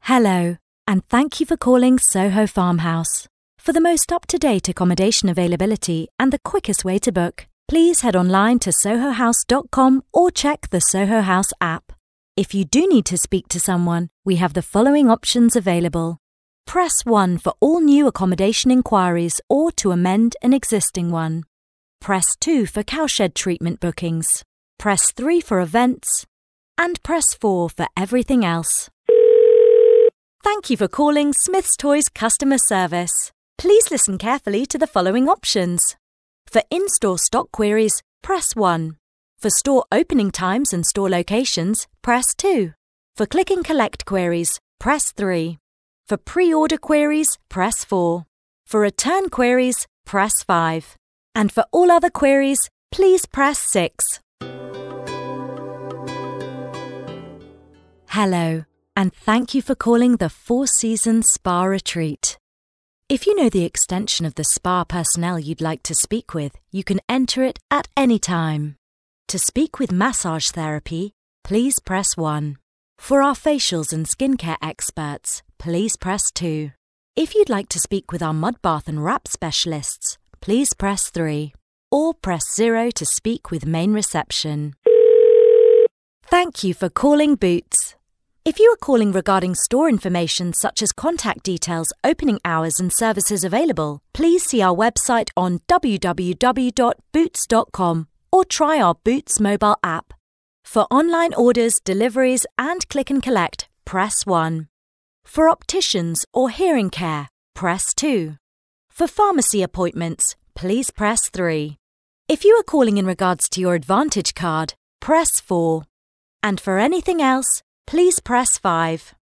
Hello, and thank you for calling Soho Farmhouse. For the most up-to-date accommodation availability and the quickest way to book, please head online to sohohouse.com or check the Soho House app. If you do need to speak to someone, we have the following options available. Press 1 for all new accommodation inquiries or to amend an existing one. Press 2 for cowshed treatment bookings. Press 3 for events. And press 4 for everything else. Thank you for calling Smith's Toys customer service. Please listen carefully to the following options. For in-store stock queries, press 1. For store opening times and store locations, press 2. For click and collect queries, press 3. For pre-order queries, press 4. For return queries, press 5. And for all other queries, please press 6. Hello, and thank you for calling the Four Seasons Spa Retreat. If you know the extension of the spa personnel you'd like to speak with, you can enter it at any time. To speak with massage therapy, please press 1. For our facials and skincare experts, please press 2. If you'd like to speak with our mud bath and wrap specialists, please press 3. Or press 0 to speak with main reception. Thank you for calling Boots. If you are calling regarding store information such as contact details, opening hours and services available, please see our website on www.boots.com or try our Boots mobile app. For online orders, deliveries and click and collect, press 1. For opticians or hearing care, press 2. For pharmacy appointments, please press 3. If you are calling in regards to your Advantage card, press 4. And for anything else, please press 5.